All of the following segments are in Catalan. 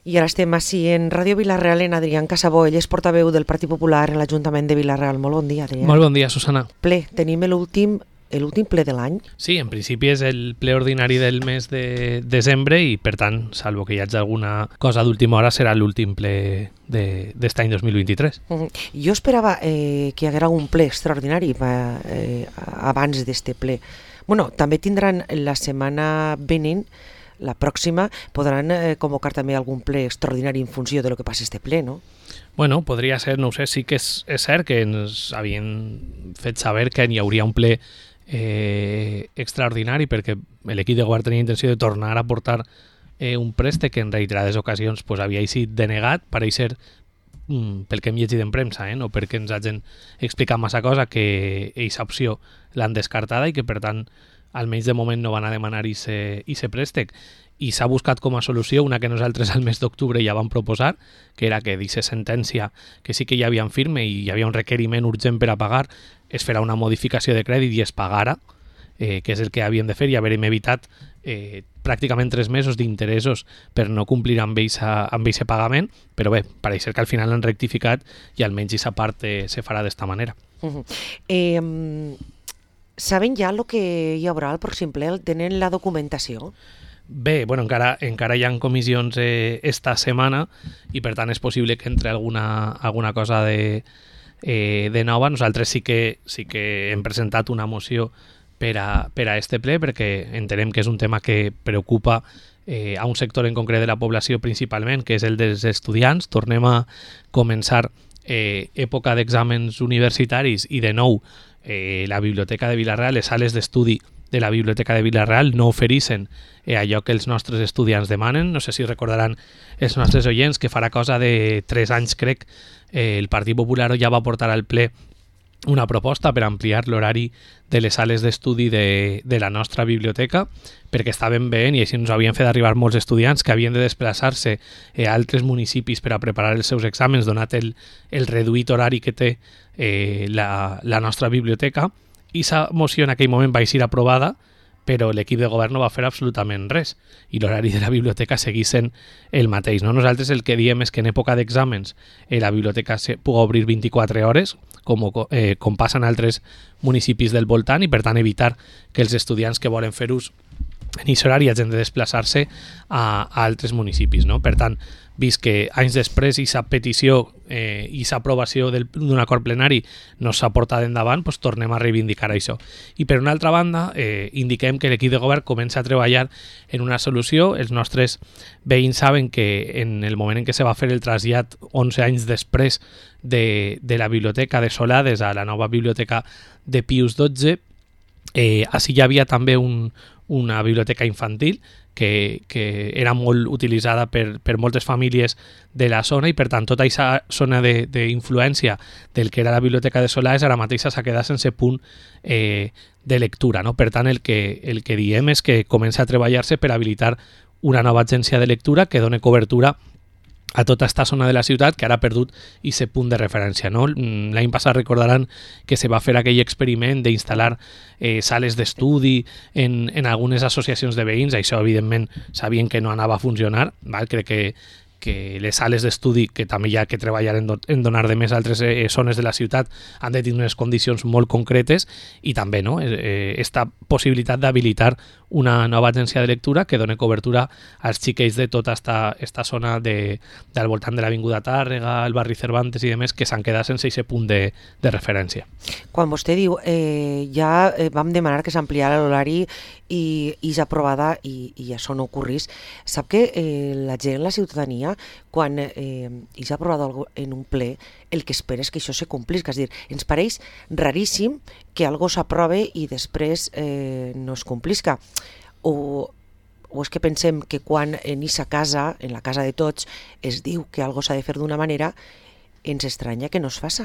I ara estem així en Ràdio Vila-real en Adrián Casabó, ell és portaveu del Partit Popular en l'Ajuntament de Vila-real. Molt bon dia, Adrián. Molt bon dia, Susana. Ple, tenim l'últim ple de l'any. Sí, en principi és el ple ordinari del mes de desembre i, per tant, salvo que hi hagi alguna cosa d'última hora, serà l'últim ple d'est any 2023. Jo esperava que hi haguera un ple extraordinari abans d'este ple. Bueno, també tindran la setmana venint, la pròxima, podran convocar també algun ple extraordinari en funció de lo que passi este ple, no? Bueno, podria ser, no ho sé, sí que és cert que ens havien fet saber que hi hauria un ple extraordinari perquè l'equip de govern tenia intenció de tornar a portar un préstec que en reiterades ocasions havia sigut denegat. Pareix ser, pel que hem llegit en premsa, no perquè ens hagin explicat massa cosa, que aquesta opció l'han descartada i que, per tant, almenys de moment no van a demanar ese préstec. I s'ha buscat com a solució una que nosaltres al mes d'octubre ja vam proposar, que era que d'aquesta sentència, que sí que hi havia en firme i hi havia un requeriment urgent per a pagar, es farà una modificació de crèdit i es pagara, que és el que havien de fer, i haverem evitat pràcticament 3 mesos d'interessos per no complir amb aquest pagament, però bé, pareix ser que al final han rectificat i almenys aquesta part se farà d'esta manera. Saben ja el que hi haurà al pròxim ple? Tenen la documentació? Bé, bueno, encara hi ha comissions esta setmana i per tant és possible que entre alguna cosa de nova. Nosaltres sí que hem presentat una moció per a este ple perquè entenem que és un tema que preocupa a un sector en concret de la població principalment, que és el dels estudiants. Tornem a començar època d'exàmens universitaris i de nou la Biblioteca de Vila-real, les sales d'estudi de la Biblioteca de Vila-real no ofereixen allò que els nostres estudiants demanen. No sé si recordaran els nostres oients que farà cosa de 3 anys, crec, el Partit Popular ja va portar al ple una proposta per ampliar l'horari de les sales d'estudi de la nostra biblioteca, perquè estaven veient, i així ens havien fet arribar molts estudiants, que havien de desplaçar-se a altres municipis per a preparar els seus exàmens, donat el reduït horari que té la nostra biblioteca. I la moció en aquell moment va ser aprovada, però l'equip de govern no va fer absolutament res i l'horari de la biblioteca seguís sent el mateix. No? Nosaltres el que diem és que en època d'exàmens la biblioteca pugui obrir 24 hores, com passa en altres municipis del voltant, i per tant evitar que els estudiants que volen fer ús en aquest horari hagin de desplaçar-se a altres municipis. No? Per tant, vist que anys després aquesta petició i aquesta aprovació d'un acord plenari no s'ha portat endavant, tornem a reivindicar això. I per una altra banda, indiquem que l'equip de govern comença a treballar en una solució. Els nostres veïns saben que en el moment en què se va fer el trasllat 11 anys després de la biblioteca de Solades a la nova biblioteca de Pius XII, així hi havia també una biblioteca infantil que era molt utilitzada per moltes famílies de la zona, i per tant tota aquesta zona d'influència del que era la biblioteca de Solades ara mateix s'ha quedat sense punt de lectura. No? Per tant, el que diem és que comença a treballar-se per habilitar una nova agència de lectura que doni cobertura a tota esta zona de la ciutat que ara ha perdut aquest punt de referència. No? L'any passat recordaran que se va fer aquell experiment d'instal·lar sales d'estudi en algunes associacions de veïns. Això, evidentment, sabien que no anava a funcionar. Val? Crec que les sales d'estudi, que també hi ha que treballar en donar de més altres zones de la ciutat, han de tenir unes condicions molt concretes, i també esta possibilitat d'habilitar una nova agència de lectura que doni cobertura als xiquets de tota esta zona del voltant de l'Avinguda Tàrrega, el barri Cervantes i demés, que s'han quedat sense aquest punt de referència. Quan vostè diu ja vam demanar que s'ampliara l'horari i s'ha aprovada i això no ocorrís, sap que la gent, la ciutadania, quan s'ha aprovat en un ple, el que espera és que això se complís. És a dir, ens pareix raríssim que algo s'aprove i després no es complisca. O és que pensem que quan en aquesta casa, en la casa de tots, es diu que algo s'ha de fer d'una manera, ens estranya que no es faça.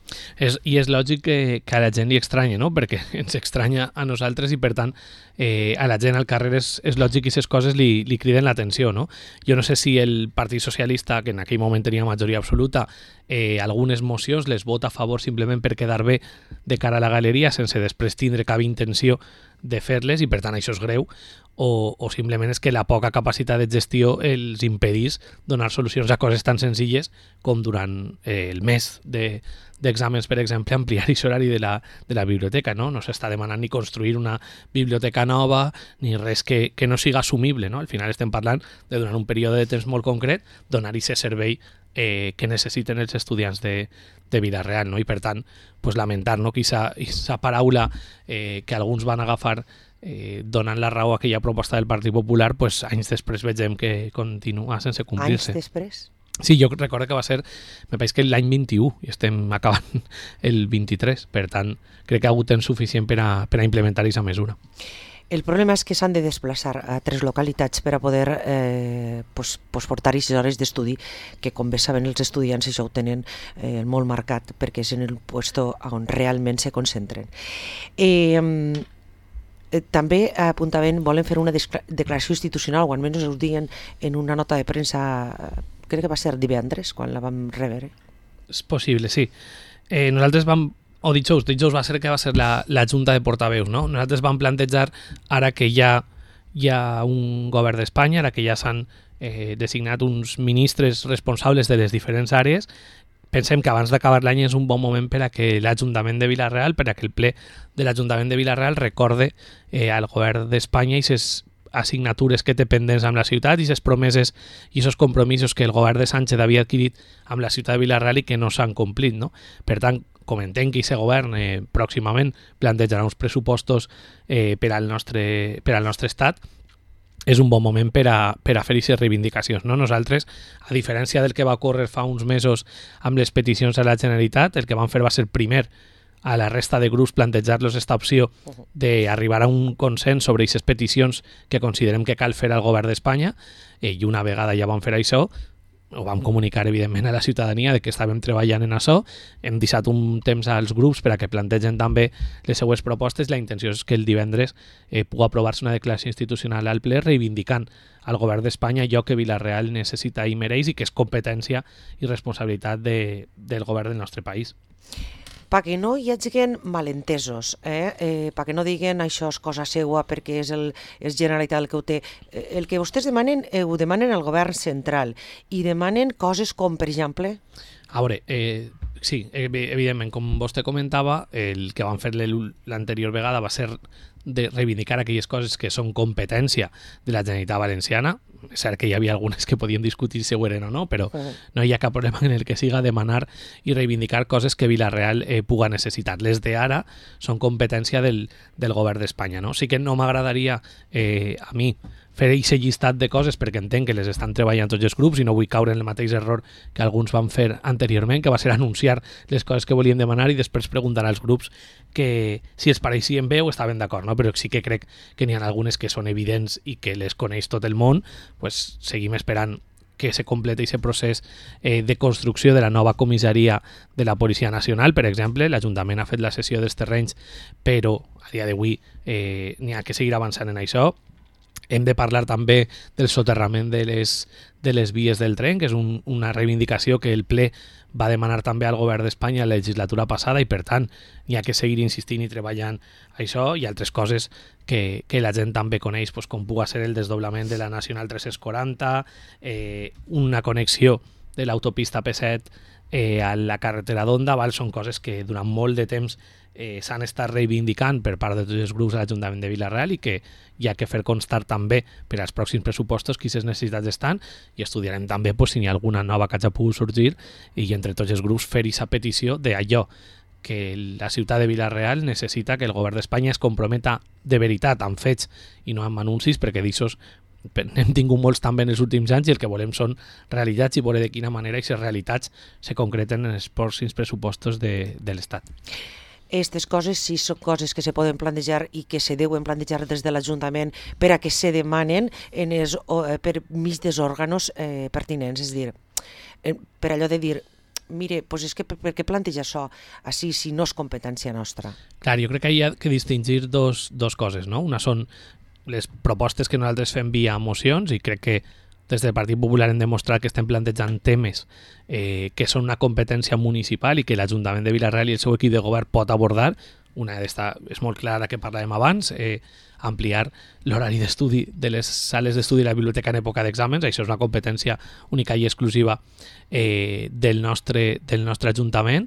I és lògic que a la gent li estranya, no? Perquè ens estranya a nosaltres i, per tant, a la gent al carrer és lògic que aquestes coses li criden l'atenció. No? Jo no sé si el Partit Socialista, que en aquell moment tenia majoria absoluta, algunes mocions les vota a favor simplement per quedar bé de cara a la galeria sense després tindre cap intenció de fer-les, i per tant això és greu, o simplement és que la poca capacitat de gestió els impedís donar solucions a coses tan senzilles com durant el mes d'exàmens, per exemple, ampliar aquest horari de la biblioteca, no? No s'està demanant ni construir una biblioteca nova ni res que no siga assumible, no? Al final estem parlant de durant un període de temps molt concret donar aquest servei que necessiten els estudiants de Vila-real, no? I per tant, pues, lamentar, no? Que aquesta paraula que alguns van agafar donant la raó a aquella proposta del Partit Popular, pues, anys després veiem que continua sense complir-se. Anys després? Sí, jo recordo que va ser, me pareix que l'any 21, i estem acabant el 23, per tant, crec que ha hagut temps suficient per a implementar aquesta mesura. El problema és que s'han de desplaçar a 3 localitats per a poder portar aquestes hores d'estudi, que com bé saben els estudiants això ho tenen molt marcat, perquè és en el puesto on realment se concentren. També apuntaven, volen fer una declaració institucional, o almenys ho diuen en una nota de premsa, crec que va ser divendres, quan la vam rebre. És possible, sí. Nosaltres vam dijous va ser que va ser la Junta de Portaveus, no? Nosaltres vam plantejar, ara que hi ha un govern d'Espanya, ara que ja s'han designat uns ministres responsables de les diferents àrees, pensem que abans d'acabar l'any és un bon moment per a que l'Ajuntament de Vila-real, per a que el ple de l'Ajuntament de Vila-real recorde al govern d'Espanya i ses assignatures que té pendents amb la ciutat i ses promeses i aquests compromisos que el govern de Sánchez havia adquirit amb la ciutat de Vila-real i que no s'han complit, no? Per tant, comentem que aquest govern pròximament plantejarà uns pressupostos per al nostre estat, és un bon moment per a fer aquestes reivindicacions, no? Nosaltres, a diferència del que va ocórrer fa uns mesos amb les peticions a la Generalitat, el que vam fer va ser primer a la resta de grups plantejar-los aquesta opció d'arribar a un consens sobre aquestes peticions que considerem que cal fer al govern d'Espanya, i una vegada ja vam fer això, ho vam comunicar evidentment a la ciutadania de que estàvem treballant en això, hem deixat un temps als grups per a que plantegen també les seues propostes. La intenció és que el divendres pugui aprovar-se una declaració institucional al ple reivindicant al govern d'Espanya allò que Vila-real necessita i mereix i que és competència i responsabilitat del govern del nostre país. Perquè no hi hagin malentesos, perquè no diguen això és cosa seua perquè és Generalitat el que ho té. El que vostès demanen, ho demanen al govern central i demanen coses com, per exemple... A veure, sí, evidentment, com vostè comentava, el que van fer l'anterior vegada va ser de reivindicar aquelles coses que són competència de la Generalitat Valenciana. És cert que hi havia algunes que podien discutir si ho eren o no, però no hi ha cap problema en el que siga demanar i reivindicar coses que Vila-real puga necessitar. Les d'ara són competència del govern d'Espanya, no? Sí que no m'agradaria a mi fer aquest llistat de coses perquè entenc que les estan treballant tots els grups i no vull caure en el mateix error que alguns van fer anteriorment, que va ser anunciar les coses que volien demanar i després preguntar als grups que si els pareixien bé o estaven d'acord, no? Però sí que crec que n'hi ha algunes que són evidents i que les coneix tot el món, pues seguim esperant que se completi aquest procés de construcció de la nova comissaria de la Policia Nacional. Per exemple, l'Ajuntament ha fet la cessió dels terrenys, però a dia d'avui n'hi ha que seguir avançant en això. Hem de parlar també del soterrament de les vies del tren, que és una reivindicació que el ple va demanar també al govern d'Espanya la legislatura passada i, per tant, n'hi ha que seguir insistint i treballant això i altres coses que la gent també coneix, com pugui ser el desdoblament de la Nacional 340, una connexió de l'autopista P7 a la carretera d'Onda, són coses que durant molt de temps s'han estat reivindicant per part de tots els grups de l'Ajuntament de Vila-real i que hi ha que fer constar també per als pròxims pressupostos quines necessitats estan i estudiarem també si hi ha alguna nova que hagi pogut sorgir i entre tots els grups fer aquesta petició d'allò que la ciutat de Vila-real necessita que el govern d'Espanya es comprometa de veritat amb fets i no amb anuncis, perquè d'aixòs n'hem tingut molts també en els últims anys i el que volem són realitats i veure de quina manera aquestes realitats se concreten en els pròxims pressupostos de l'Estat. Aquestes coses sí són coses que se poden plantejar i que se deuen plantejar des de l'Ajuntament per a que se demanen per mig dels òrganos pertinents. És a dir, per allò de dir, mire, és que per què planteja això així si no és competència nostra? Clar, jo crec que hi ha que distingir dos coses, no? Una són les propostes que nosaltres fem via mocions i crec que des del Partit Popular hem demostrat que estem plantejant temes que són una competència municipal i que l'Ajuntament de Vila-real i el seu equip de govern pot abordar. una és molt clara que parlàvem abans, ampliar l'horari d'estudi de les sales d'estudi de la biblioteca en època d'exàmens. Això és una competència única i exclusiva del nostre Ajuntament.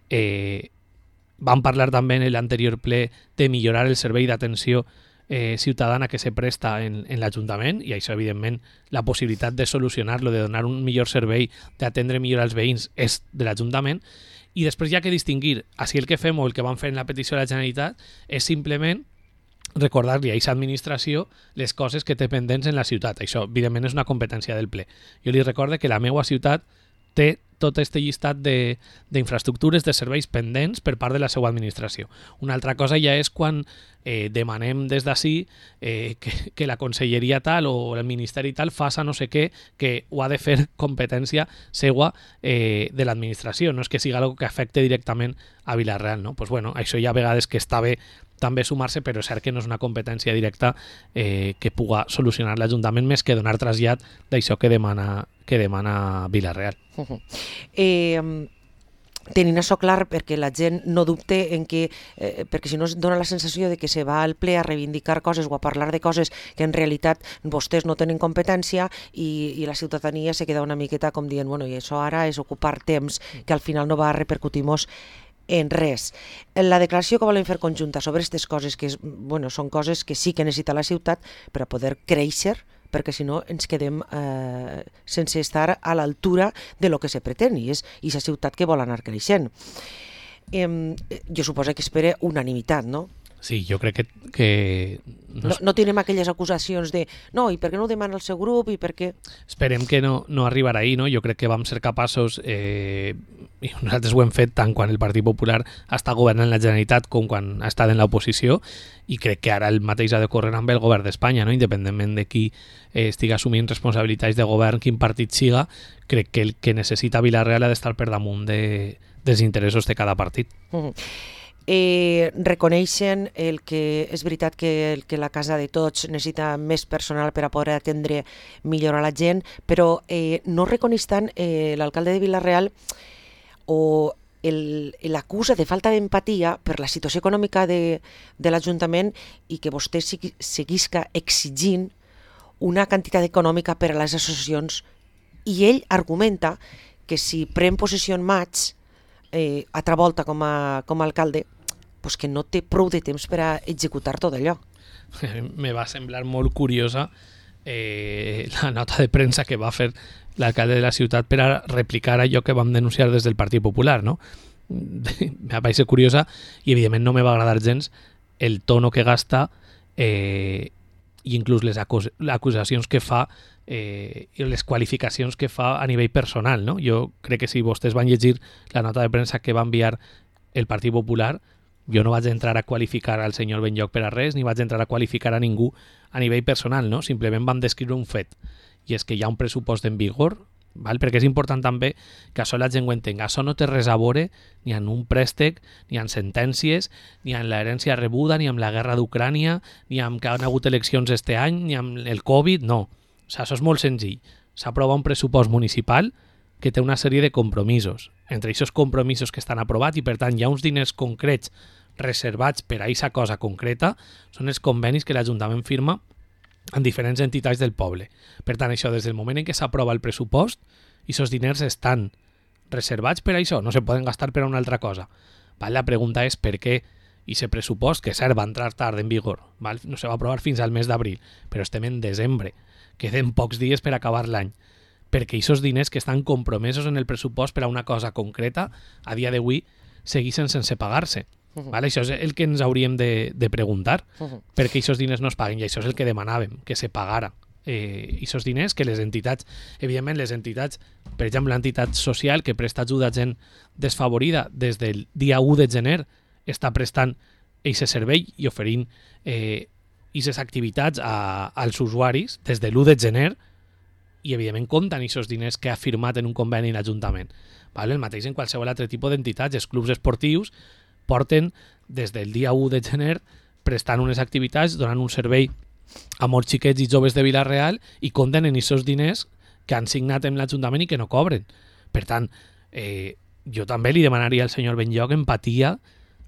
Vam parlar també en l'anterior ple de millorar el servei d'atenció ciutadana que se presta en l'Ajuntament, i això, evidentment, la possibilitat de solucionar-lo, de donar un millor servei, d'atendre millor als veïns, és de l'Ajuntament. I després hi ha que distingir si el que fem o el que vam fer en la petició de la Generalitat és simplement recordar-li a aquesta administració les coses que té pendents en la ciutat. Això, evidentment, és una competència del ple. Jo li recorde que la meva ciutat té tot aquest llistat d'infraestructures, de serveis pendents per part de la seva administració. Una altra cosa ja és quan demanem des d'ací que la conselleria tal o el ministeri tal faça no sé què, que ho ha de fer competència seua de l'administració. No és que sigui algo que afecte directament a Vila-real, no? Pues bueno, això hi ha vegades que està bé també sumar-se, però és cert que no és una competència directa que puga solucionar l'Ajuntament més que donar trasllat d'això que demana Vila-real. Tenint això clar, perquè la gent no dubte en que, perquè si no es dona la sensació de que se va al ple a reivindicar coses o a parlar de coses que en realitat vostès no tenen competència i la ciutadania se queda una miqueta com dient, bueno, i això ara és ocupar temps que al final no va repercutir-nos en res. La declaració que volem fer conjunta sobre aquestes coses, que són coses que sí que necessita la ciutat per a poder créixer, perquè si no ens quedem sense estar a l'altura de lo que se pretén, i és la ciutat que vol anar creixent. Jo suposo que espera unanimitat, no? Sí, jo crec que no tenim aquelles acusacions de no, i per què no ho demana el seu grup, i per què... Esperem que no arribarà ahir, no? Jo crec que vam ser capaços, i nosaltres ho hem fet tant quan el Partit Popular està governant la Generalitat com quan ha estat en l'oposició, i crec que ara el mateix ha de córrer amb el govern d'Espanya, no? Independentment de qui estigui assumint responsabilitats de govern, quin partit siga, crec que el que necessita Vila-real ha d'estar per damunt dels interessos de cada partit. Reconeixen que és veritat que la casa de tots necessita més personal per a poder atendre millor a la gent, però no reconeix tant l'alcalde de Vila-real o l'acusa de falta d'empatia per la situació econòmica de l'Ajuntament i que vostè seguisca exigint una quantitat econòmica per a les associacions, i ell argumenta que si pren possessió en maig, altra volta com a alcalde, pues que no té prou de temps per a executar tot allò. Me va semblar molt curiosa la nota de premsa que va fer l'alcalde de la ciutat per a replicar allò que vam denunciar des del Partit Popular, no? Me va ser curiosa i evidentment no me va agradar gens el tono que gasta i inclús les acusacions que fa i les qualificacions que fa a nivell personal, no? Jo crec que si vostès van llegir la nota de premsa que va enviar el Partit Popular, jo no vaig entrar a qualificar al senyor Benlloc per a res, ni vaig entrar a qualificar a ningú a nivell personal, no? Simplement vam descriure un fet, i és que hi ha un pressupost en vigor, val? Perquè és important també que això la gent ho entenga. Això no té res a veure ni en un préstec, ni en sentències, ni en l'herència rebuda, ni amb la guerra d'Ucrània, ni amb que han hagut eleccions este any, ni amb el Covid, no. O sigui, això és molt senzill. S'aprova un pressupost municipal que té una sèrie de compromisos. Entre aquests compromisos que estan aprovats, i per tant hi ha uns diners concrets reservats per a aquesta cosa concreta, són els convenis que l'Ajuntament firma en diferents entitats del poble. Per tant, això, des del moment en què s'aprova el pressupost, aquests diners estan reservats per a això, no se poden gastar per a una altra cosa. Val? La pregunta és per què aquest pressupost, que cert va entrar tard en vigor, val? No se va aprovar fins al mes d'abril, però estem en desembre, queden pocs dies per acabar l'any, perquè aquests diners que estan compromesos en el pressupost per a una cosa concreta, a dia d'avui segueixen sense pagar-se. Vale? Això és el que ens hauríem de preguntar, per què aquests diners no es paguen, i això és el que demanàvem, que se pagara aquests diners, que les entitats, evidentment les entitats, per exemple l'entitat social que presta ajuda a gent desfavorida des del dia 1 de gener està prestant aquest servei i oferint aquestes activitats als usuaris des de l'1 de gener, i evidentment compten aquests diners que ha firmat en un conveni l'Ajuntament. Vale? El mateix en qualsevol altre tipus d'entitats. Els clubs esportius porten des del dia 1 de gener prestant unes activitats, donant un servei a molts xiquets i joves de Vila-real, i compten en aquests diners que han signat amb l'Ajuntament i que no cobren. Per tant, jo també li demanaria al senyor Benlloc empatia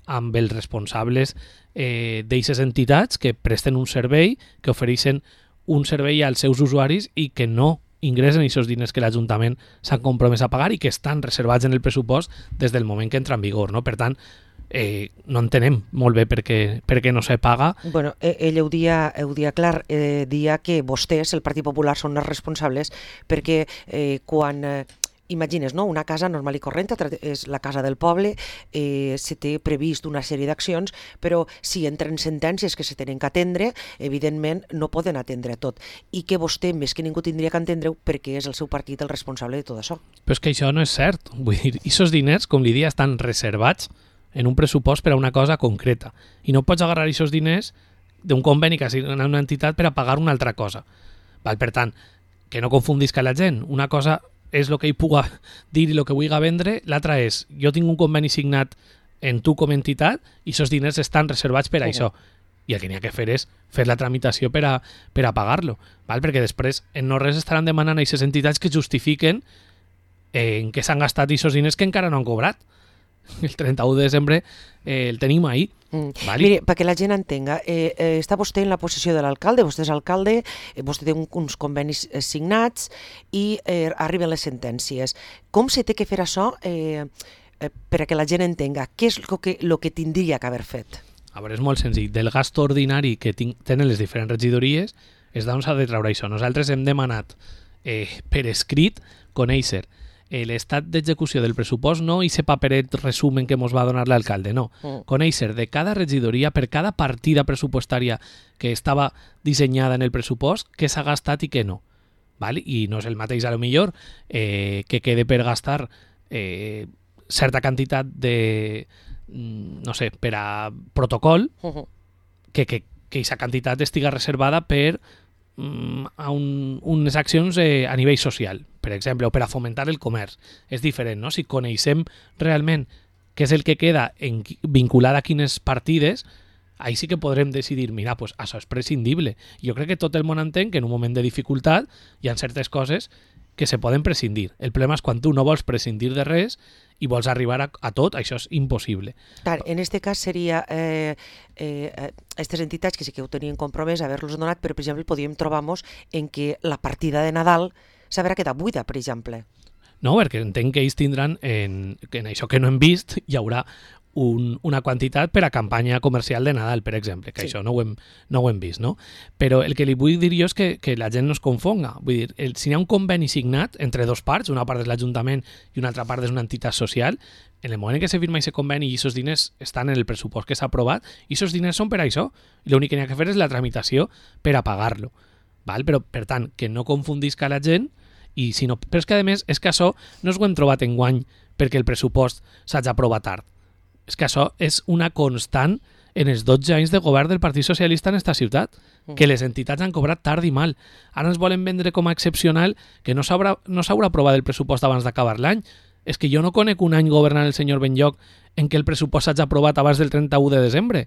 amb els responsables d'eixes entitats que presten un servei, que ofereixen un servei als seus usuaris i que no ingressen aquests diners que l'Ajuntament s'ha compromès a pagar i que estan reservats en el pressupost des del moment que entra en vigor, no? Per tant, no entenem molt bé per què no se paga. Bueno, ell ho dia clar, dia que vostès, el Partit Popular, són els responsables perquè quan... Imagines, no? Una casa normal i corrent és la casa del poble, se té previst una sèrie d'accions, però si entren sentències que se tenen que atendre, evidentment no poden atendre tot. I que vostè, més que ningú, tindria que entendre-ho perquè és el seu partit el responsable de tot això. Però és que això no és cert. Vull dir, aquests diners, com li dia, estan reservats en un pressupost per a una cosa concreta. I no pots agarrar aquests diners d'un conveni que signa una entitat per a pagar una altra cosa. Val? Per tant, que no confundisca la gent. Una cosa és el que ell puga dir i el que vulgui vendre, l'altra és, jo tinc un conveni signat en tu com a entitat i aquests diners estan reservats per a això. I el que n'hi ha que fer és fer la tramitació per a pagar-lo. Val? Perquè després en no res estaran demanant a aquestes entitats que justifiquen en què s'han gastat aquests diners que encara no han cobrat. El 31 de desembre el tenim ahí. Vale. Mire, perquè la gent entenga, està vostè en la posició de l'alcalde, vostè és alcalde, vostè té uns convenis signats i arriben les sentències. Com se té que fer això per a que la gent entenga què és el que tindria que haver fet? A veure, és molt senzill. Del gast ordinari que tenen les diferents regidories és d'on s'ha de treure això. Nosaltres hem demanat per escrit conèixer l'estat d'execució del pressupost, no i ese paperet resumen que ens va donar l'alcalde, no. Conèixer de cada regidoria, per cada partida pressupostària que estava dissenyada en el pressupost, què s'ha gastat i què no. Val? I no és el mateix, a lo millor, que quede per gastar certa quantitat de, no sé, per a protocol, que aquesta quantitat estiga reservada per a unes accions a nivell social, per exemple, o per a fomentar el comerç. És diferent, no? Si coneixem realment què és el que queda vinculat a quines partides, ahí sí que podrem decidir, mira, pues això és prescindible. Jo crec que tot el món entén que en un moment de dificultat hi ha certes coses que se poden prescindir. El problema és quan tu no vols prescindir de res i vols arribar a tot, això és impossible. Clar, en aquest cas seria aquestes entitats que sí que ho tenien compromès haver-los donat, però per exemple podíem trobar-nos en què la partida de Nadal s'haurà quedat buida, per exemple. No, perquè entenc que ells tindran, en això que no hem vist, hi haurà una quantitat per a campanya comercial de Nadal, per exemple, que sí. Això no ho hem vist, no? Però el que li vull dir jo és que la gent no es confonga. Vull dir, si hi ha un conveni signat entre dos parts, una part és l'Ajuntament i una altra part és una entitat social, en el moment en què se firma aquest conveni i aquests diners estan en el pressupost que s'ha aprovat, i aquests diners són per a això. I l'únic que n'hi ha que fer és la tramitació per a pagar-lo. Val? Però, per tant, que no confundisca la gent, però és que, a més, és que això no us ho hem trobat enguany perquè el pressupost s'hagi aprovat tard. És que això és una constant en els 12 anys de govern del Partit Socialista en esta ciutat, que les entitats han cobrat tard i mal. Ara ens volen vendre com a excepcional que no s'haurà aprovat el pressupost abans d'acabar l'any. És que jo no conec un any governant el senyor Benlloch en què el pressupost s'hagi aprovat abans del 31 de desembre.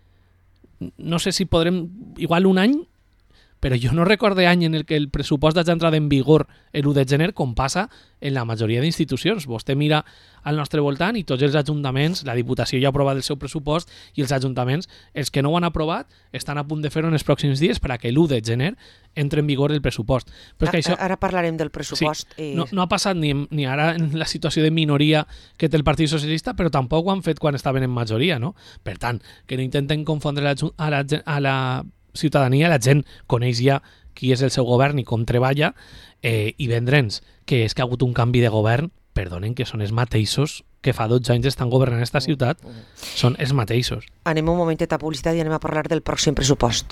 No sé si podrem... Igual un any, però jo no recorde any en el que el pressupost hagi entrat en vigor l'1 de gener, com passa en la majoria d'institucions. Vostè mira al nostre voltant i tots els ajuntaments, la Diputació ja ha aprovat el seu pressupost i els ajuntaments, els que no ho han aprovat, estan a punt de fer-ho en els pròxims dies perquè l'1 de gener entre en vigor el pressupost. Però és que això... Ara parlarem del pressupost. Sí, no ha passat ni ara en la situació de minoria que té el Partit Socialista, però tampoc ho han fet quan estaven en majoria, no? Per tant, que no intenten confondre a la ciutadania, la gent coneix ja qui és el seu govern i com treballa, i vendre'ns que és que ha hagut un canvi de govern, perdonen, que són els mateixos que fa 12 anys estan governant aquesta ciutat, són els mateixos. Anem un momentet a publicitat i anem a parlar del pròxim pressupost.